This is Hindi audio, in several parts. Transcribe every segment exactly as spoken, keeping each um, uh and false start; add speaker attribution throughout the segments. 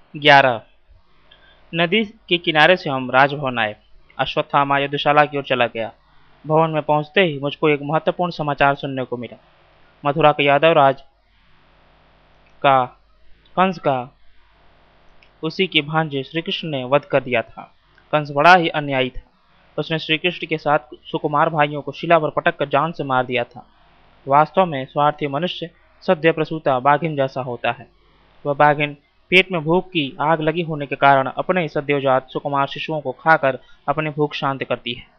Speaker 1: ग्यारह। नदी के किनारे से हम राजभवन आए। अश्वत्थामा युद्धशाला की ओर चला गया। भवन में पहुंचते ही मुझको एक महत्वपूर्ण समाचार सुनने को मिला। मथुरा के यादव राज का कंस का उसी के भांजे श्री कृष्ण ने वध कर दिया था। कंस बड़ा ही अन्यायी था। उसने श्री कृष्ण के साथ सुकुमार भाइयों को शिला पर पटक कर जान से मार दिया था। वास्तव में स्वार्थी मनुष्य सद्य प्रसूता बाघिन जैसा होता है। वह बाघिन पेट में भूख की आग लगी होने के कारण अपने सद्योजात सुकुमार शिशुओं को खाकर अपनी भूख शांत करती है।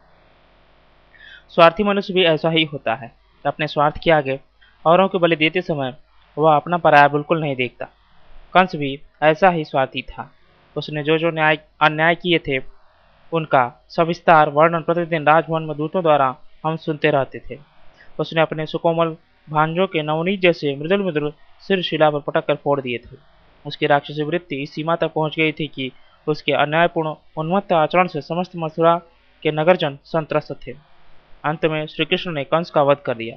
Speaker 1: स्वार्थी मनुष्य भी ऐसा ही होता है। अपने स्वार्थ के आगे औरों को बलि देते समय वह अपना पराया बिल्कुल नहीं देखता। कंस भी ऐसा ही स्वार्थी था। उसने जो जो न्याय अन्याय किए थे उनका सविस्तार वर्णन प्रतिदिन राजभवन में दूतों द्वारा हम सुनते रहते थे। उसने अपने सुकोमल भांजों के नवनीत जैसे मृदुल मृदुल सिर शिला पर पटक कर फोड़ दिए थे। उसकी राक्षसी वृत्ति इस सीमा तक पहुंच गई थी कि उसके अन्यायपूर्ण उन्मत्त आचरण से समस्त मथुरा के नगरजन संत्रस्त थे। अंत में श्री कृष्ण ने कंस का वध कर दिया।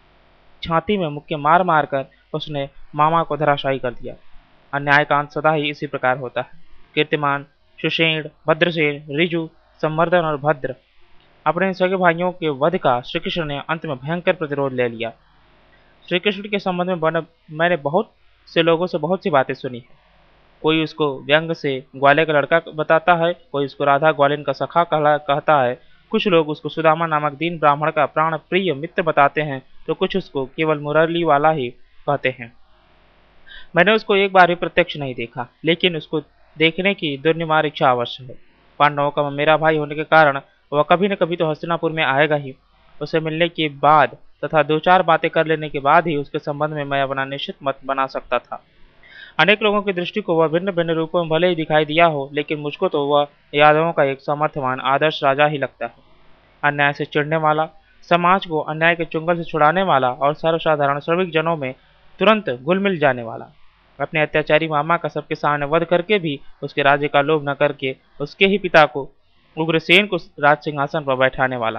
Speaker 1: छाती में मुक्के मार मार कर उसने मामा को धराशायी कर दिया। अन्याय का अंत सदा ही इसी प्रकार होता है। कीर्तिमान, सुषेण, भद्रसेन, ऋजु, संवर्धन और भद्र अपने सगे भाइयों के वध का श्री कृष्ण ने अंत में भयंकर प्रतिरोध ले लिया। श्री कृष्ण के संबंध में बन, मैंने बहुत से लोगों से बहुत सी बातें सुनी है। कोई उसको व्यंग से ग्वाले का लड़का बताता है, कोई उसको राधा ग्वालिन का सखा कहता है, कुछ लोग उसको सुदामा नामक दीन ब्राह्मण का प्राण प्रिय मित्र बताते हैं, तो कुछ उसको केवल मुरली वाला ही कहते हैं। मैंने उसको एक बार भी प्रत्यक्ष नहीं देखा, लेकिन उसको देखने की दुर्निवार इच्छा अवश्य है। पांडवों का मेरा भाई होने के कारण वह कभी न कभी तो हस्तिनापुर में आएगा ही। उसे मिलने के बाद तथा दो चार बातें कर लेने के बाद ही उसके संबंध में मैं अपना निश्चित मत बना सकता था। अनेक लोगों की दृष्टि को वह भिन्न भिन्न रूपों में भले ही दिखाई दिया हो, लेकिन मुझको तो वह यादवों का एक समर्थवान आदर्श राजा ही लगता है। अन्याय से चिढ़ने वाला, समाज को अन्याय के चुंगल से छुड़ाने वाला और सर्वसाधारण श्रमिक जनों में तुरंत घुल मिल जाने वाला। अपने अत्याचारी मामा का सबके सामने वध करके भी उसके राज्य का लोभ न करके उसके ही पिता को उग्रसेन को राज सिंहासन पर बैठाने वाला।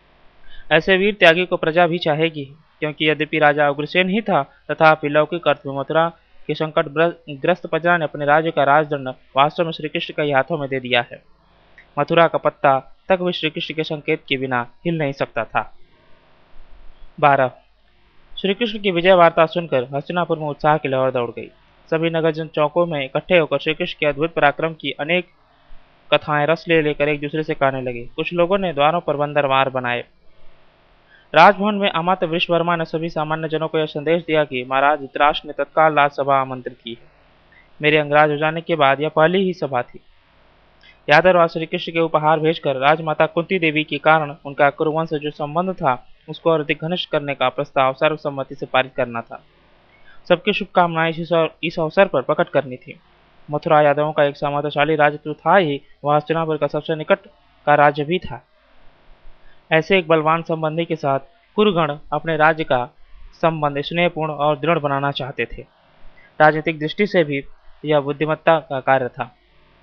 Speaker 1: ऐसे वीर त्यागी को प्रजा भी चाहेगी, क्योंकि यद्यपि राजा उग्रसेन ही था, तथापि लौकिक अर्थ में मथुरा के संकट ग्रस्त प्रजा ने अपने राज्य का राजदंड वास्तव में श्री कृष्ण के हाथों में दे दिया है। मथुरा का पत्ता तक भी श्री कृष्ण के संकेत के बिना हिल नहीं सकता था। बारह। श्री कृष्ण की विजय वार्ता सुनकर हस्तिनापुर में उत्साह की लहर दौड़ गई। सभी नगरजन चौकों में इकट्ठे होकर श्री कृष्ण के अद्भुत पराक्रम की अनेक कथाएं रस ले लेकर एक दूसरे से कहने लगे। कुछ लोगों ने द्वारों पर बंदरवार बनाए। राजभवन में अमात्य विश्ववर्मा ने सभी सामान्य जनों को यह संदेश दिया कि महाराज धृतराष्ट्र ने तत्काल राजसभा आमंत्रित की है। मेरे अंगराज हो जाने के बाद यह पहली ही सभा थी। यादव राज श्री कृष्ण के उपहार भेजकर राजमाता कुंती देवी के कारण उनका कुरुवंश से जो संबंध था उसको और अधिक घनिष्ठ करने का प्रस्ताव सर्वसम्मति से पारित करना था। सबकी शुभकामनाएं इस अवसर पर प्रकट करनी थी। मथुरा यादवों का एक सामर्थ्यशाली राज्य तो था ही, वह हस्तिनापुर का सबसे निकट का राज्य भी था। ऐसे एक बलवान संबंधी के साथ कुरुगण अपने राज्य का संबंध स्नेहपूर्ण और दृढ़ बनाना चाहते थे। राजनीतिक दृष्टि से भी यह बुद्धिमत्ता का कार्य था।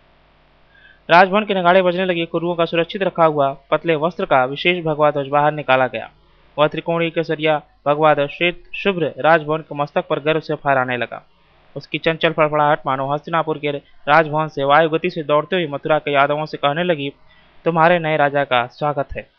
Speaker 1: राजभवन के नगाड़े बजने लगे। कुरुओं का सुरक्षित रखा हुआ पतले वस्त्र का विशेष भगवा ध्वज बाहर निकाला गया। वह त्रिकोणीय केसरिया भगवा ध्वज श्वेत शुभ्र राजभवन के मस्तक पर गर्व से फहराने लगा। उसकी चंचल फड़फड़ाहट मानो हस्तिनापुर के राजभवन से वायु गति से दौड़ते हुए मथुरा के यादवों से कहने लगी, तुम्हारे नए राजा का स्वागत है।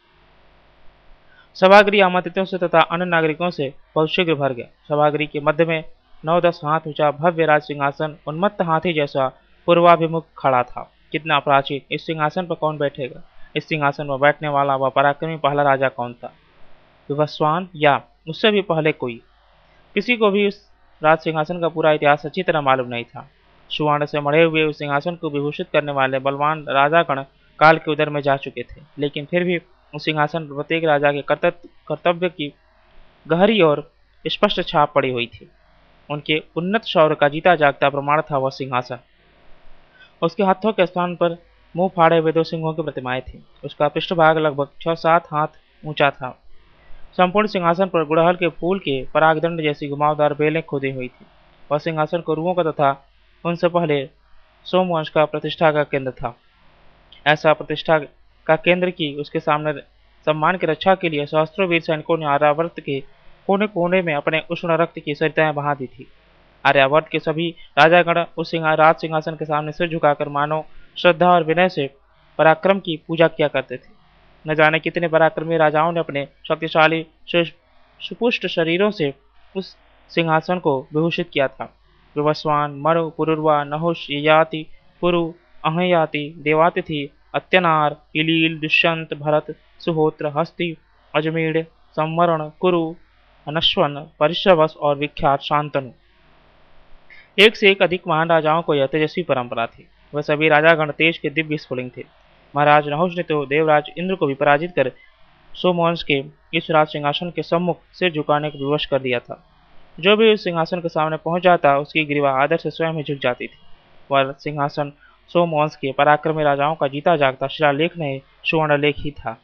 Speaker 1: सभागृह आमंत्रितों से तथा अन्य नागरिकों से बहुत शीघ्र भर गया। सभागृह के मध्य में नौ दस हाथ ऊंचा भव्य राज सिंहासन उन्मत्त हाथी जैसा पूर्वाभिमुख खड़ा था। कितना प्राचीन! इस सिंहासन पर कौन बैठेगा? इस सिंहासन पर बैठने वाला वह पराक्रमी पहला राजा कौन था? विवस्वान या उससे भी पहले कोई? किसी को भी उस राज सिंहासन का पूरा इतिहास अच्छी तरह मालूम नहीं था। सुवर्ण से मढ़े हुए उस सिंहासन को विभूषित करने वाले बलवान राजागण काल के उदर में जा चुके थे, लेकिन फिर भी उस सिंहासन पर प्रत्येक राजा के कर्तव्य की गहरी और स्पष्ट छाप पड़ी हुई थी। उनके उन्नत शौर्य का जीता जागता प्रमाण था वह सिंहासन। उसके हाथों के स्थान पर मुंह फाड़े हुए दो सिंहों की प्रतिमाएं थीं। उसका पृष्ठभाग लगभग छह सात हाथ ऊंचा था। संपूर्ण सिंहासन पर गुड़हल के फूल के परागदंड जैसी घुमावदार बेलें खोदी हुई थी। वह सिंहासन कुरुओं का तथा उनसे पहले सोमवंश का प्रतिष्ठा का केंद्र था। ऐसा प्रतिष्ठा का केंद्र की उसके सामने सम्मान की रक्षा के लिए सहस्त्रों वीर सैनिकों ने आरावर्त के कोने कोने में अपने उष्ण रक्त की सरिताएं बहा दी थी। आर्यावर्त के सभी राजागण उस सिंहा राज सिंहासन के सामने सिर झुकाकर मानो श्रद्धा और विनय से पराक्रम की पूजा किया करते थे। न जाने कितने पराक्रमी राजाओं ने अपने शक्तिशाली सु- सुपुष्ट शरीरों से उस सिंहासन को विभूषित किया था। विवस्वान, मरु, पुरुर्वा, नहुष, ययाति, पुरु, अहयाति, देवातिथि, अत्यनार, इलील, दुष्यंत, भरत, सुहोत्र, हस्ति, अजमेर, संवरण, कुरु, अनश्वन, परिश्रवस और विख्यात शांतनु। एक से एक अधिक महान राजाओं को यह तेजस्वी परंपरा थी। वह सभी राजागण तेज के दिव्य स्फुलिंग थे। महाराज नहुष ने तो देवराज इंद्र को भी पराजित कर सोमवंश के इस राज सिंहासन के सम्मुख सिर झुकाने को विवश कर दिया था। जो भी उस सिंहासन के सामने पहुंच जाता उसकी ग्रीवा आदर से स्वयं ही झुक जाती थी। वह सिंहासन सोमवंश के पराक्रमी राजाओं का जीता जागता शिलालेख नहीं सुवर्ण लेख ही था।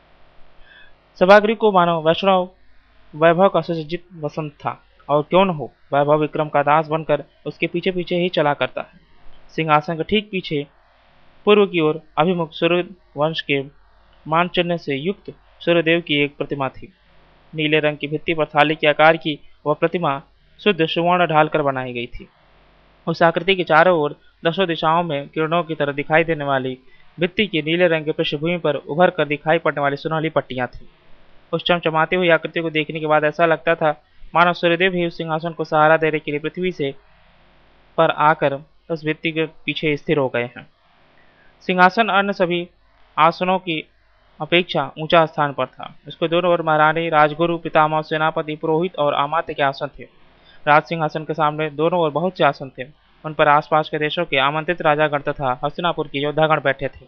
Speaker 1: सभागृह को मानो वैष्णव वैभव का सुसज्जित वसंत था, और क्यों न हो, वैभव विक्रम का दास बनकर उसके पीछे पीछे ही चला करता है। सिंहासन के ठीक पीछे पूर्व की ओर अभिमुख सूर्य वंश के मानचिन्ह से युक्त सूर्यदेव की एक प्रतिमा थी। नीले रंग की भित्ति पर थाली के आकार की वह प्रतिमा शुद्ध सुवर्ण ढालकर बनाई गई थी। उस आकृति के चारों ओर दसों दिशाओं में किरणों की तरह दिखाई देने वाली भित्ति की नीले रंग की पृष्ठभूमि पर उभर कर दिखाई पड़ने वाली सुनहली पट्टियां थी। उस चमचमाती हुई आकृति को देखने के बाद ऐसा लगता था मानो सूर्यदेव ही उस सिंहासन को सहारा देने के लिए पृथ्वी से पर आकर उस भित्ति के पीछे स्थिर हो गए हैं। सिंहासन अन्य सभी आसनों की अपेक्षा ऊंचा स्थान पर था। उसके दोनों ओर महारानी, राजगुरु, पितामह, सेनापति, पुरोहित और अमात्य के आसन थे। राज सिंहासन के सामने दोनों ओर बहुत से आसन थे। उन पर आसपास के देशों के आमंत्रित राजागण तथा हस्तिनापुर के योद्धागण बैठे थे।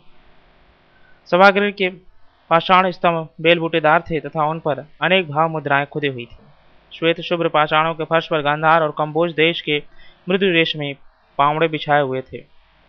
Speaker 1: सभागृह के पाषाण स्तंभ बेलबूटेदार थे तथा उन पर अनेक भाव मुद्राएं खुदी हुई थी। श्वेत शुभ्र पाषाणों के फर्श पर गांधार और कंबोज देश के मृदु रेशमी पावड़े बिछाए हुए थे।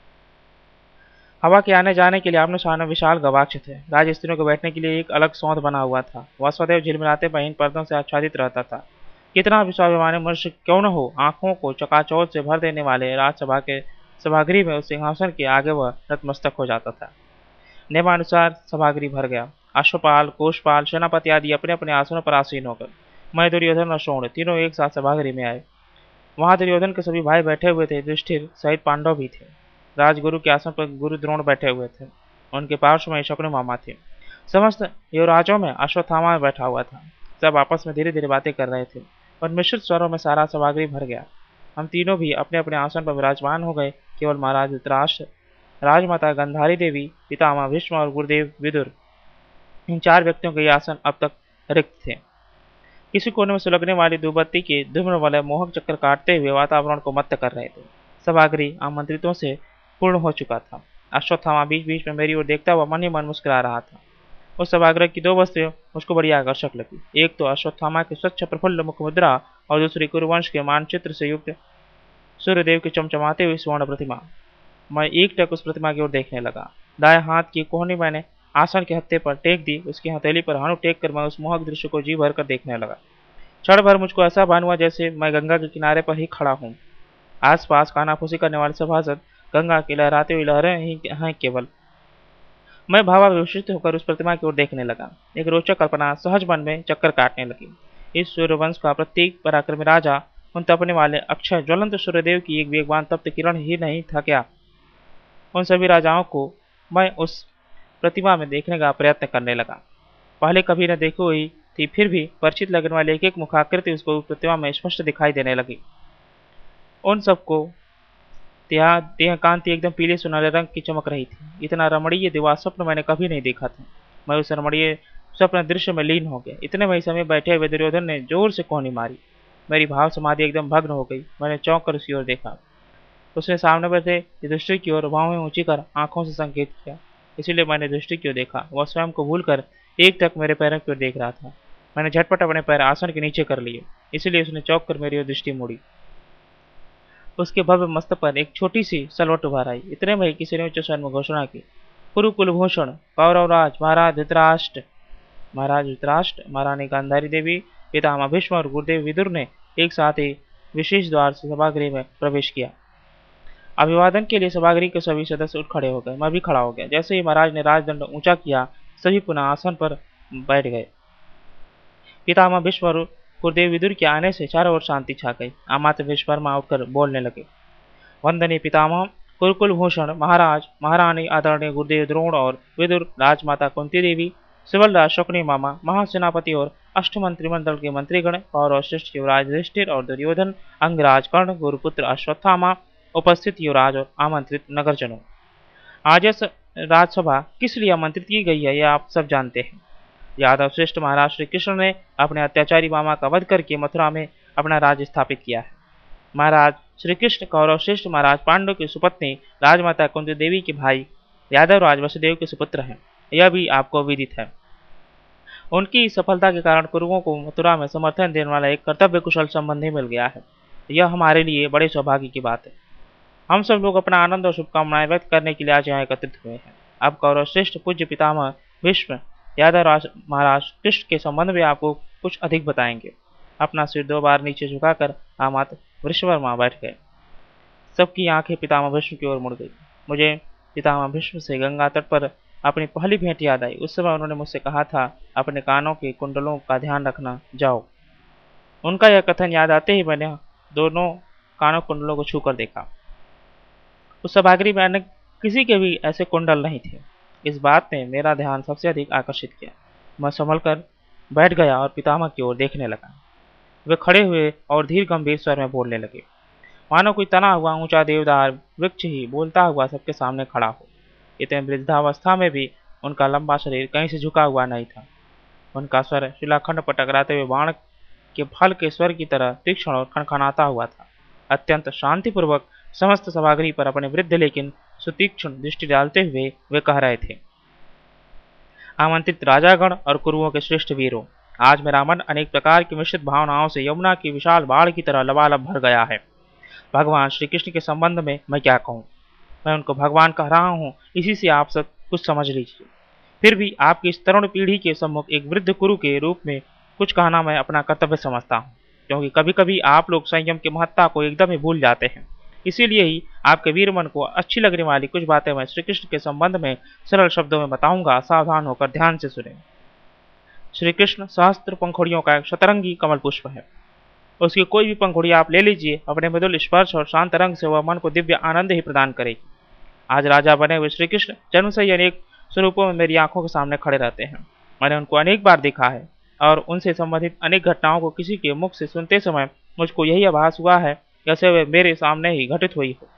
Speaker 1: हवा के आने जाने के लिए आमने सामने विशाल गवाक्ष थे। राज स्त्रियों को बैठने के लिए एक अलग सौंध बना हुआ था। वह सदैव झिलमिलाते महीन पर्दों से आच्छादित रहता था। कितना भी स्वाभिमानी मनुष्य क्यों न हो, आंखों को चकाचौंध से भर देने वाले राजसभा के सभागृह में उस सिंहासन के आगे वह नतमस्तक हो जाता था। नियमानुसार सभागृह भर गया। अश्वपाल, कोषपाल, सेनापति आदि अपने अपने आसनों पर आसीन होकर मैं, दुर्योधन और शोण तीनों एक साथ सभागृह में आए। वहां दुर्योधन के सभी भाई बैठे हुए थे। युधिष्ठिर सहित पांडव भी थे। राजगुरु के आसन पर गुरु द्रोण बैठे हुए थे। उनके पार्श्व में शकुनि मामा थे। समस्त युवराजों में अश्वत्थामा बैठा हुआ था। सब आपस में धीरे धीरे बातें कर रहे थे और मिश्रित स्वरों में सारा सभागृह भर गया। हम तीनों भी अपने अपने आसन पर विराजमान हो गए। केवल महाराज धृतराष्ट्र, राजमाता गांधारी देवी, पितामह भीष्म और गुरुदेव विदुर, इन चार व्यक्तियों के आसन अब तक रिक्त थे। किसी कोने में सुलगने वाली धूपबत्ती के धूम्र वाले मोहक चक्कर काटते हुए वातावरण को मत्त कर रहे थे। सभागृह आमंत्रितों से पूर्ण हो चुका था। अश्वत्थामा बीच बीच में मेरी ओर देखता हुआ मन ही मन मुस्कुरा रहा था। उस सभागृह की दो वस्तुएं मुझको बड़ी आकर्षक लगी। एक तो अश्वत्थामा की स्वच्छ प्रफुल्ल मुख मुद्रा और दूसरी कुरुवंश के मानचित्र से युक्त सूर्यदेव की चमचमाते हुई स्वर्ण प्रतिमा। मैं एकटक उस प्रतिमा की ओर देखने लगा। दाएं हाथ की कोहनी मैंने आसन के हत्थे पर टेक दी। उसकी हथेली पर हानु टेक कर मैं उस मोहक दृश्य को जी भर कर देखने लगा। क्षण भर मुझको ऐसा भान हुआ जैसे मैं गंगा के किनारे पर ही खड़ा हूँ। आसपास कानाफूसी करने वाले सभासद गंगा की लहराती हुई लहरें ही हैं केवल। मैं भावाविष्ट होकर उस प्रतिमा की ओर देखने लगा। एक रोचक कल्पना सहज मन में चक्कर काटने लगी। इस सूर्यवंश का प्रत्येक पराक्रमी राजा उन तपने वाले अक्षय ज्वलंत सूर्यदेव की एक वेगवान तप्त किरण ही नहीं था क्या? उन सभी राजाओं को मैं उस प्रतिमा में देखने का प्रयत्न करने लगा। पहले कभी न देखी हुई थी, फिर भी परिचित लगने वाली एक एक मुखाकृति उसको प्रतिमा में स्पष्ट दिखाई देने लगी। उन सबको देह कांति एकदम पीले सुनहरे रंग की चमक रही थी। इतना रमणीय दिवा स्वप्न मैंने कभी नहीं देखा था। मैं उस रमणीय स्वप्न दृश्य में लीन हो गया। इतने में समय बैठे हुए दुर्योधन ने जोर से कोहनी मारी। मेरी भाव समाधि एकदम भग्न हो गई। मैंने चौंक कर उसकी ओर देखा। उसने सामने बैठे युधिष्ठिर की ओर बाहों ऊंची कर आंखों से संकेत किया। इसीलिए मैंने युधिष्ठिर की ओर देखा। वह स्वयं को भूलकर एक टक मेरे पैरों की ओर देख रहा था। मैंने झटपट अपने पैर आसन के नीचे कर लिए। इसीलिए उसने चौंक कर मेरी ओर दृष्टि मोड़ी। उसके भव्य मस्तक पर एक छोटी सी सलवट उभार आई। इतने में किसी ने उच्च स्वर में घोषणा की, कुरुकुल भूषण कौरवराज महाराज धृतराष्ट्र महाराज धृतराष्ट्र महारानी गांधारी देवी, पितामह भीष्म और गुरुदेव विदुर ने एक साथ ही विशेष द्वार से सभागृह में प्रवेश किया। अभिवादन के लिए सभागृह के सभी सदस्य उठ खड़े हो गए। मैं भी खड़ा हो गया। जैसे ही महाराज ने राजदंड ऊंचा किया, सभी पुनः आसन पर बैठ गए। पितामह भीष्म और गुरुदेव विदुर के आने से चारों ओर शांति छा गई। अमात्य विश्वकर्मा उठकर बोलने लगे। वंदनीय पितामह, कुरुकुल भूषण महाराज, महारानी आदरणीय गुरुदेव द्रोण और विदुर, राजमाता कुंती देवी, सिवलराज शकुनी मामा, महासेनापति और अष्टमंत्रिमंडल के मंत्रीगण, कौरव श्रेष्ठ युवराज युधिष्ठिर और दुर्योधन, अंगराज कर्ण, गुरुपुत्र अश्वत्थामा, उपस्थित युवराज और आमंत्रित नगरजनों, आज इस राजसभा किस लिए आमंत्रित की गई है, यह आप सब जानते हैं। यादव श्रेष्ठ महाराज श्री कृष्ण ने अपने अत्याचारी मामा का वध करके मथुरा में अपना राज्य स्थापित किया है। महाराज श्री कृष्ण कौरव श्रेष्ठ महाराज पांडु की सुपत्नी राजमाता कुंती देवी के भाई यादव राज वसुदेव के सुपुत्र हैं, यह भी आपको विदित है। उनकी सफलता के कारण कुरुओं को मथुरा में समर्थन देने वाला एक कर्तव्य कुशल संबंधी मिल गया है। यह हमारे लिए बड़े सौभाग्य की बात है। हम सब लोग अपना आनंद और शुभकामनाएं व्यक्त करने के लिए आज यहाँ एकत्रित हुए हैं। अब कौरव श्रेष्ठ पूज्य पितामह भीष्म यादव राज महाराज कृष्ण के संबंध में आपको कुछ अधिक बताएंगे। अपना सिर दो बार नीचे झुकाकर आमात वृषवर्मा बैठ गए। सबकी आंखें पितामह भीष्म की ओर मुड़ गई। मुझे पितामह भीष्म से गंगा तट पर अपनी पहली भेंट याद आई। उस समय उन्होंने मुझसे कहा था, अपने कानों के कुंडलों का ध्यान रखना, जाओ। उनका यह कथन याद आते ही मैंने दोनों कानों कुंडलों को छूकर देखा। उस सभागृह में अन्य किसी के भी ऐसे कुंडल नहीं थे। इस बात ने मेरा ध्यान सबसे अधिक आकर्षित किया। मैं संभल कर बैठ गया और पितामह की ओर देखने लगा। वे खड़े हुए और धीर गंभीर स्वर में बोलने लगे, मानो कोई तना हुआ ऊंचा देवदार वृक्ष ही बोलता हुआ सबके सामने खड़ा हो। इतने वृद्धावस्था में भी उनका लंबा शरीर कहीं से झुका हुआ नहीं था। उनका स्वर शिलाखंड पर टकराते हुए बाण के फल के स्वर की तरह तीक्ष्ण और खनखनाता हुआ था। अत्यंत शांतिपूर्वक समस्त सभागृह पर अपने वृद्ध लेकिन सुतीक्ष्ण दृष्टि डालते हुए वे कह रहे थे, आमंत्रित राजागण और कुरुओं के श्रेष्ठ वीरों, आज मेरा मन अनेक प्रकार की मिश्रित भावनाओं से यमुना की विशाल बाढ़ की तरह लबालब भर गया है। भगवान श्री कृष्ण के संबंध में मैं क्या कहूँ। मैं उनको भगवान कह रहा हूँ, इसी से आप सब कुछ समझ लीजिए। फिर भी आपकी इस तरुण पीढ़ी के सम्मुख एक वृद्ध कुरु के रूप में कुछ कहना मैं अपना कर्तव्य समझता हूँ, क्योंकि कभी कभी आप लोग संयम की महत्ता को एकदम ही भूल जाते हैं। इसीलिए ही आपके वीर मन को अच्छी लगने वाली कुछ बातें मैं श्री कृष्ण के संबंध में सरल शब्दों में बताऊंगा। सावधान होकर ध्यान से सुने। श्री कृष्ण सहस्त्र पंखुड़ियों का एक शतरंगी कमल पुष्प है। उसकी कोई भी पंखुड़ी आप ले लीजिए, अपने मृदुल स्पर्श और शांत रंग से वह मन को दिव्य आनंद ही प्रदान करेगी। आज राजा बने हुए श्री कृष्ण जन्म से ही अनेक स्वरूपों में मेरी आंखों के सामने खड़े रहते हैं। मैंने उनको अनेक बार देखा है और उनसे संबंधित अनेक घटनाओं को किसी के मुख से सुनते समय मुझको यही आभास हुआ है जैसे वे मेरे सामने ही घटित हुई हो।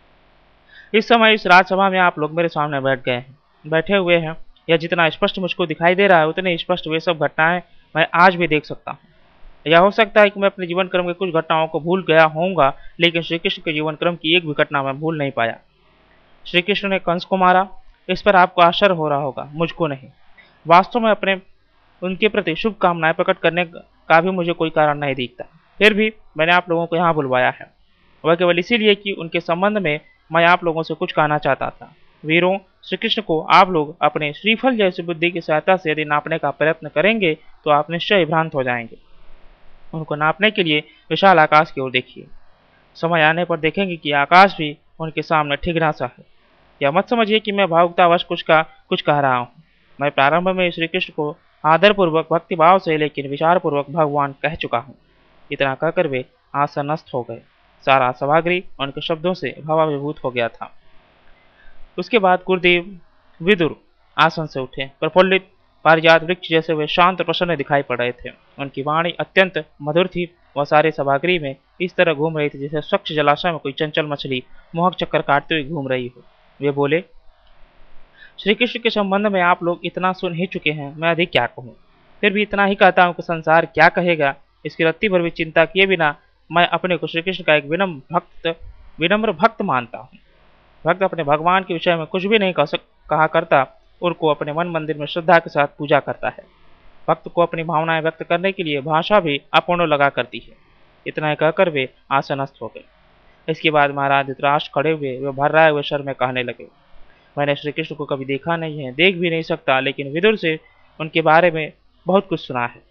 Speaker 1: इस समय इस राजसभा में आप लोग मेरे सामने बैठ गए हैं, बैठे हुए हैं। यह जितना स्पष्ट मुझको दिखाई दे रहा है, उतने स्पष्ट वे सब घटनाएं मैं आज भी देख सकता हूँ। यह हो सकता है कि मैं अपने जीवन क्रम के कुछ घटनाओं को भूल गया होऊंगा, लेकिन श्री कृष्ण के जीवन क्रम की एक भी घटना मैं भूल नहीं पाया। श्री कृष्ण ने कंस को मारा, इस पर आपको आश्चर्य हो रहा होगा, मुझको नहीं। वास्तव में अपने उनके प्रति शुभकामनाएं प्रकट करने का भी मुझे कोई कारण नहीं दिखता। फिर भी मैंने आप लोगों को यहाँ बुलवाया है, वह केवल इसीलिए कि उनके संबंध में मैं आप लोगों से कुछ कहना चाहता था। वीरों, श्री कृष्ण को आप लोग अपने श्रीफल जैसी बुद्धि की सहायता से यदि नापने का प्रयत्न करेंगे तो आप निश्चय भ्रांत हो जाएंगे। उनको नापने के लिए विशाल आकाश की ओर देखिए। समय आने पर देखेंगे कि आकाश भी उनके सामने ठिगरा सा है। यह मत समझिए कि मैं भावुकतावश कुछ का कुछ कह रहा हूँ। मैं प्रारंभ में श्री कृष्ण को आदरपूर्वक भक्तिभाव से लेकिन विचारपूर्वक भगवान कह चुका हूँ। इतना कहकर वे आसनस्थ हो गए। सारा सभागृह उनके शब्दों से भावाभिभूत हो गया था। उसके बाद गुरुदेव विदुर आसन से उठे। प्रफुल्लित पारिजात वृक्ष जैसे वे शांत प्रसन्न दिखाई पड़ रहे थे। उनकी वाणी अत्यंत मधुर थी। वह सारे सभागृह में इस तरह घूम रही थी जैसे स्वच्छ जलाशय में कोई चंचल मछली मोहक चक्कर काटते हुए घूम रही हो। वे बोले, श्री कृष्ण के संबंध में आप लोग इतना सुन ही चुके हैं, मैं अधिक क्या कहूँ। फिर भी इतना ही कहता हूँ कि संसार क्या कहेगा, इसकी रत्ती भर भी चिंता किए बिना मैं अपने को श्री कृष्ण का एक विनम्र भक्त विनम्र भक्त मानता हूँ। भक्त अपने भगवान के विषय में कुछ भी नहीं कह सक कहा करता, उनको अपने मन मंदिर में श्रद्धा के साथ पूजा करता है। भक्त को अपनी भावनाएं व्यक्त करने के लिए भाषा भी अपूर्ण लगा करती है। इतना ही कहकर वे आसनस्थ हो गए। इसके बाद महाराज धृतराष्ट्र खड़े हुए वे भर्राए हुए स्वर में कहने लगे, मैंने श्री कृष्ण को कभी देखा नहीं है, देख भी नहीं सकता, लेकिन विदुर से उनके बारे में बहुत कुछ सुना है।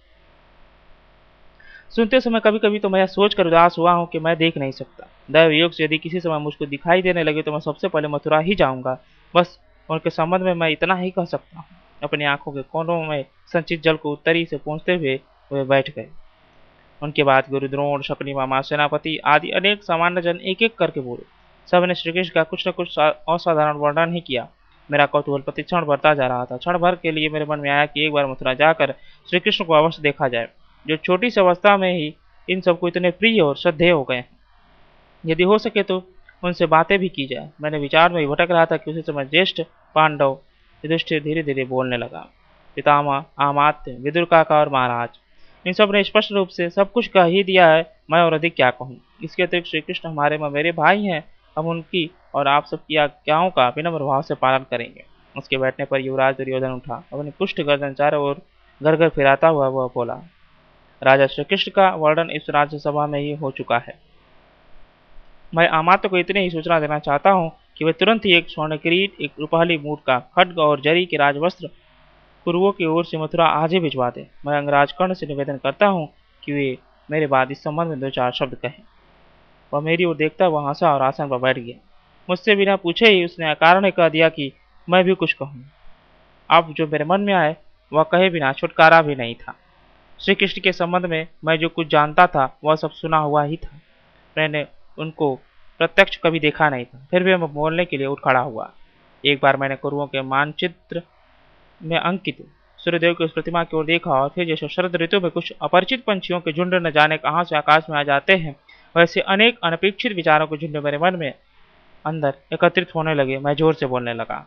Speaker 1: सुनते समय कभी कभी तो मैं यह सोचकर उदास हुआ हूँ कि मैं देख नहीं सकता। दैव योग से यदि किसी समय मुझको दिखाई देने लगे तो मैं सबसे पहले मथुरा ही जाऊंगा। बस उनके संबंध में मैं इतना ही कह सकता हूँ। अपनी आंखों के कोनों में संचित जल को उत्तरी से पहुँचते हुए वे बैठ गए। उनके बाद गुरु द्रोण, शकुनी मामा, सेनापति आदि अनेक सामान्य जन एक एक करके बोले। सबने श्री कृष्ण का कुछ न कुछ असाधारण वर्णन ही किया। मेरा कौतूहल प्रति क्षण बढ़ता जा रहा था। क्षण भर के लिए मेरे मन में आया कि एक बार मथुरा जाकर श्री कृष्ण को अवश्य देखा जाए, जो छोटी सी अवस्था में ही इन सबको इतने प्रिय और श्रद्धेय हो गए हैं। यदि हो सके तो उनसे बातें भी की जाए। मैंने विचार में भटक रहा था कि उसी समय ज्येष्ठ पांडव युधिष्ठिर धीरे धीरे बोलने लगा। पितामह, आमात्य, विदुर काका और महाराज, इन सब ने स्पष्ट रूप से सब कुछ कह ही दिया है, मैं और अधिक क्या कहूँ। इसके अतिरिक्त श्री कृष्ण हमारे मेरे भाई हैं, हम उनकी और आप सबकी आज्ञाओं का विनम्र भाव से पालन करेंगे। उसके बैठने पर युवराज दुर्योधन उठा। अपनी पुष्ट गर्दन चारों ओर घर घर फिराता हुआ वह बोला, राजा श्री कृष्ण का वर्णन इस राज्यसभा में ही हो चुका है। मैं अमात्य को इतनी ही सूचना देना चाहता हूँ कि वे तुरंत ही एक स्वर्ण किरीट, एक रुपहली मूठ का खड्ग और जरी के राजवस्त्र कुरुओं की ओर से मथुरा आज ही भिजवा दे। मैं अंगराज कर्ण से निवेदन करता हूँ कि वे मेरे बाद इस संबंध में दो चार शब्द कहें। वह मेरी ओर देखता हुआ हंसा और आसन पर बैठ गया। मुझसे बिना पूछे ही उसने अकारण कह दिया कि मैं भी कुछ कहूँ। अब जो मेरे मन में आए वह कहे बिना छुटकारा भी नहीं था। श्री कृष्ण के संबंध में मैं जो कुछ जानता था वह सब सुना हुआ ही था। मैंने उनको प्रत्यक्ष कभी देखा नहीं था, फिर भी मैं बोलने के लिए उठ खड़ा हुआ। एक बार मैंने कुरुओं के मानचित्र में अंकित सूर्यदेव की उस प्रतिमा की ओर देखा और फिर जैसे शरद ऋतु में कुछ अपरिचित पंछियों के झुंड न जाने कहां से आकाश में आ जाते हैं, वैसे अनेक अनपेक्षित विचारों के झुंड मेरे मन में अंदर एकत्रित होने लगे। मैं जोर से बोलने लगा।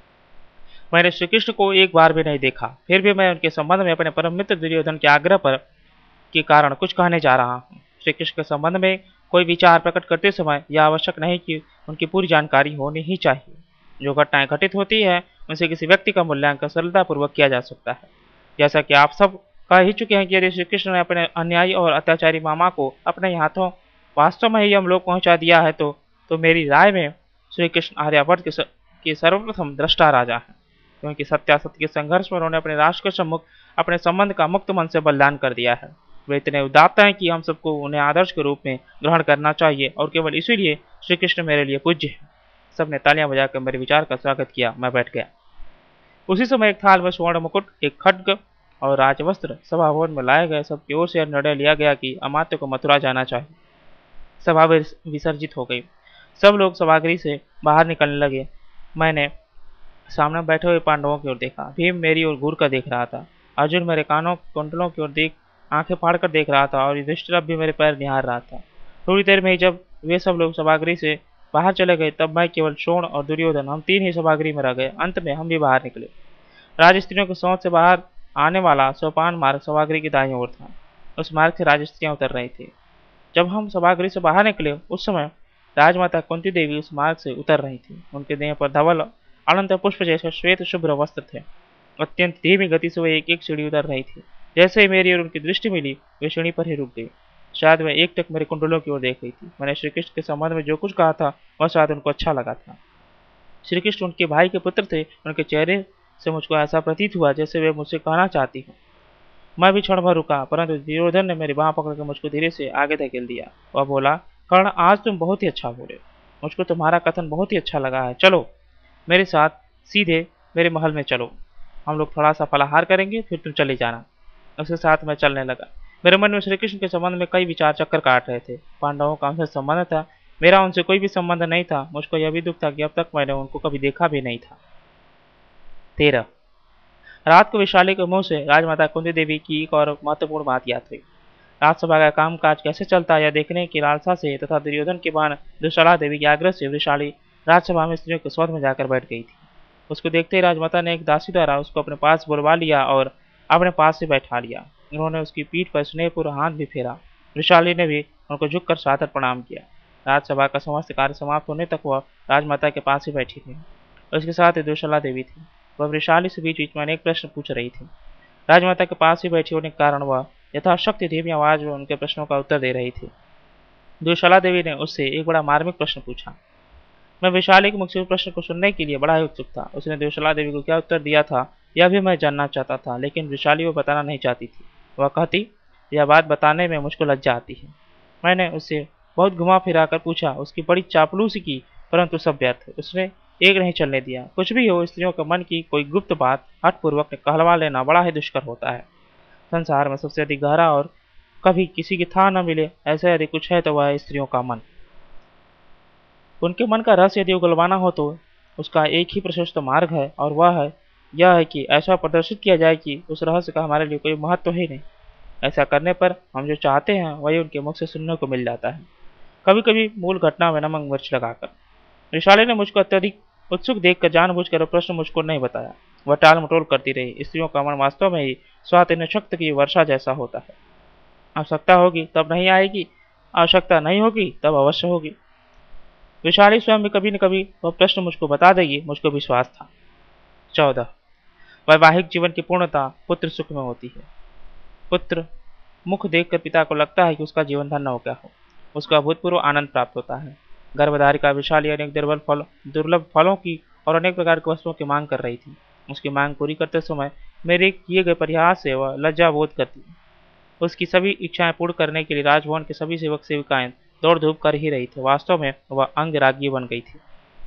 Speaker 1: मैंने श्री कृष्ण को एक बार भी नहीं देखा, फिर भी मैं उनके संबंध में अपने परम मित्र दुर्योधन के आग्रह पर के कारण कुछ कहने जा रहा हूँ। श्री कृष्ण के संबंध में कोई विचार प्रकट करते समय यह आवश्यक नहीं कि उनकी पूरी जानकारी होनी ही चाहिए। जो घटनाएं घटित होती है उनसे किसी व्यक्ति का मूल्यांकन सरलतापूर्वक किया जा सकता है। जैसा कि आप सब कह ही चुके हैं कि यदि श्री कृष्ण ने अपने अन्यायी और अत्याचारी मामा को अपने हाथों वास्तव में ही हम लोग पहुंचा दिया है तो तो मेरी राय में श्री कृष्ण आर्यावर्त के, के सर्वप्रथम दृष्टा राजा है, क्योंकि सत्यासत्य के संघर्ष में उन्होंने अपने राष्ट्र के सम्मुख अपने संबंध का मुक्त मन से बलिदान कर दिया है। वे इतने उदात्त हैं कि हम सबको उन्हें आदर्श के रूप में ग्रहण करना चाहिए और केवल इसीलिए श्री कृष्ण मेरे लिए पूज्य है। सबने तालियां बजाकर मेरे विचार का स्वागत किया। मैं बैठ गया। उसी समय एक थाल में स्वर्ण मुकुट, एक खड्ग और राजवस्त्र सभा भवन में लाए गए। सबकी ओर से निर्णय लिया गया कि अमात्य को मथुरा जाना चाहिए। सभा विसर्जित हो गई। सब लोग सभागृह से बाहर निकलने लगे। मैंने सामने बैठे हुए पांडवों की ओर देखा। भीम मेरी ओर घूर कर देख रहा था। अर्जुन मेरे कानों कुंडलों की ओर देख आंखें फाड़कर देख रहा था और युधिष्ठिर भी मेरे पैर निहार रहा था। थोड़ी देर में ही जब वे सब लोग सभागृह से बाहर चले गए तब मैं केवल शोण और दुर्योधन हम तीन ही सभागृह में रह गए। अंत में हम भी बाहर निकले। राजस्त्रियों के सौंध से बाहर आने वाला सोपान मार्ग सभागृह की दाईं ओर था। उस मार्ग से राजस्त्रियां उतर रही थी। जब हम सभागृह से बाहर निकले उस समय राजमाता कुंती देवी उस मार्ग से उतर रही थी। उनके देह पर धवल अनंत पुष्प जैसे श्वेत शुभ्र वस्त्र थे। अत्यंत धीमी गति से वे एक एक सीढ़ी उतर रही थी। जैसे ही मेरी और उनकी दृष्टि मिली वे सीढ़ी पर ही रुक गई। शायद वह एक टक मेरे कुंडलों की ओर देख रही थी। मैंने श्री कृष्ण के संबंध में जो कुछ कहा था वह शायद उनको अच्छा लगा था। श्री कृष्ण उनके भाई के पुत्र थे। उनके चेहरे से मुझको ऐसा प्रतीत हुआ जैसे वे मुझसे कहना चाहती हो। मैं भी क्षण भर रुका, परंतु दुर्योधन ने मेरी बांह पकड़कर मुझको धीरे से आगे धकेल दिया। वह बोला, कर्ण आज तुम बहुत ही अच्छा बोले, मुझको तुम्हारा कथन बहुत ही अच्छा लगा है। चलो मेरे साथ सीधे मेरे महल में चलो, हम लोग थोड़ा सा फलाहार करेंगे फिर तुम चले जाना। उसके साथ मैं चलने लगा। मेरे मन में श्री कृष्ण के संबंध में कई विचार चक्कर काट रहे थे। पांडवों का उनसे संबंध था, मेरा उनसे कोई भी संबंध नहीं था। मुझको यह भी दुख था कि अब तक मैंने उनको कभी देखा भी नहीं था। तेरह रात को विशाली के मुंह से राजमाता कुंती देवी की एक और महत्वपूर्ण बात याद हुई। राजसभा का कामकाज कैसे चलता है यह देखने की लालसा से तथा दुर्योधन के बाण दुशाला देवी के आग्रह से विशाली राजसभा में स्त्रियों के सौध में जाकर बैठ गई थी। उसको देखते ही राजमाता ने एक दासी द्वारा उसको अपने पास बुलवा लिया और अपने पास से बैठा लिया। उन्होंने उसकी पीठ पर स्नेहपूर्वक हाथ भी फेरा। विशाली ने भी उनको झुककर सादर प्रणाम किया। राजसभा का समस्त कार्य समाप्त होने तक वह राजमाता के पास ही बैठी थी। उसके साथ ही दुशाला देवी थी। वह वृषाली से बीच बीच में अनेक प्रश्न पूछ रही थी। राजमाता के पास ही बैठी होने के कारण वह यथाशक्ति धीमी आवाज में उनके प्रश्नों का उत्तर दे रही थी। दुशाला देवी ने उससे एक बड़ा मार्मिक प्रश्न पूछा। मैं वैशाली के मुख से उस प्रश्न को सुनने के लिए बड़ा ही उत्सुक था। उसने दुशाला देवी को क्या उत्तर दिया था यह भी मैं जानना चाहता था, लेकिन वैशाली वो बताना नहीं चाहती थी। वह कहती, यह बात बताने में मुझको लज्जा आती है। मैंने उससे बहुत घुमा फिरा कर पूछा, उसकी बड़ी चापलूसी की, परंतु सब व्यर्थ। उसने एक नहीं चलने दिया। कुछ भी हो, स्त्रियों के मन की कोई गुप्त बात हठपूर्वक कहलवा लेना बड़ा ही दुष्कर होता है। संसार में सबसे अधिक गहरा और कभी किसी की था न मिले, ऐसा यदि कुछ है तो वह है स्त्रियों का मन। उनके मन का रस यदि उगलवाना हो तो उसका एक ही प्रशस्त मार्ग है, और वह है यह है कि ऐसा प्रदर्शित किया जाए कि उस रहस्य का हमारे लिए कोई महत्व ही नहीं। ऐसा करने पर हम जो चाहते हैं वही उनके मुख से सुनने को मिल जाता है, कभी कभी मूल घटना में नमक मिर्च लगाकर। विशाली ने मुझको अत्यधिक उत्सुक देखकर जानबूझकर वह प्रश्न मुझको नहीं बताया। वह टाल मटोल करती रही। स्त्रियों का मन वास्तव में ही स्वाति शक्त की वर्षा जैसा होता है। आवश्यकता होगी तब नहीं आएगी, आवश्यकता नहीं होगी तब अवश्य होगी। विशाली स्वयं भी कभी न कभी वह प्रश्न मुझको बता देगी, मुझको विश्वास था। चौदह। वैवाहिक जीवन की पूर्णता पुत्र सुख में होती है। पुत्र मुख देखकर पिता को लगता है कि उसका जीवन धन्य हो गया हो, उसका अभूतपूर्व आनंद प्राप्त होता है। गर्भधारी का विशाली अनेक दुर्बल फल दुर्लभ फलों की और अनेक प्रकार के वस्तुओं की मांग कर रही थी। उसकी मांग पूरी करते समय मेरे किए गए प्रयास से वह लज्जा बोध करती। उसकी सभी इच्छाएं पूर्ण करने के लिए राजभवन के सभी सेवक सेविकाएं दौड़ धूप कर ही रही थे। वास्तव में वह अंग राज्ञी बन गई थी।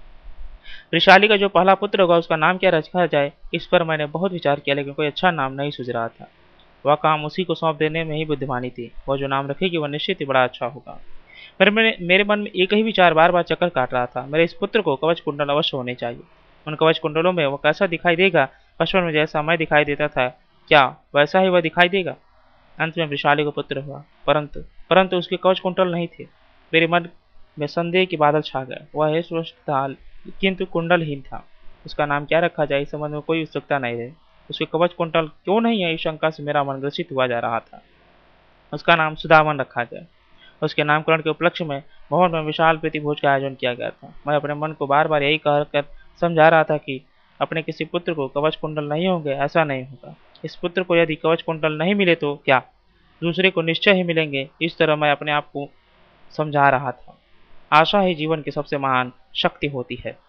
Speaker 1: वृषाली का जो पहला पुत्र होगा उसका नाम क्या रखा जाए, इस पर मैंने बहुत विचार किया, लेकिन कोई अच्छा नाम नहीं सूझ रहा था। वह काम उसी को सौंप देने में ही बुद्धिमानी थी। वह जो नाम रखेगी वह निश्चित ही बड़ा अच्छा होगा। मेरे मेरे मेरे मन में एक ही विचार बार बार चक्कर काट रहा था। मेरे इस पुत्र को कवच कुंडल अवश्य होने चाहिए। उन कवच कुंडलों में वह कैसा दिखाई देगा? बचपन में जैसा मैं दिखाई देता था, क्या वैसा ही वह दिखाई देगा? अंत में वृषाली को पुत्र हुआ, परंतु परंतु उसके कवच कुंडल नहीं थे। मेरे मन में संदेह के बादल छा गए। वह है स्वस्थ था किंतु कुंडलहीन था। उसका नाम क्या रखा जाए, इस संबंध में कोई उत्सुकता नहीं रही। उसके कवच कुंडल क्यों नहीं है, इस शंका से मेरा मन ग्रसित हुआ जा रहा था। उसका नाम सुदामन रखा जाए। उसके नामकरण के उपलक्ष्य में भवन में विशाल प्रीति भोज का आयोजन किया गया था। मैं अपने मन को बार बार यही कहकर समझा रहा था कि अपने किसी पुत्र को कवच कुंडल नहीं होंगे, ऐसा नहीं होगा। इस पुत्र को यदि कवच कुंडल नहीं मिले तो क्या दूसरे को निश्चय ही मिलेंगे। इस तरह मैं अपने आप को समझा रहा था। आशा ही जीवन की सबसे महान शक्ति होती है।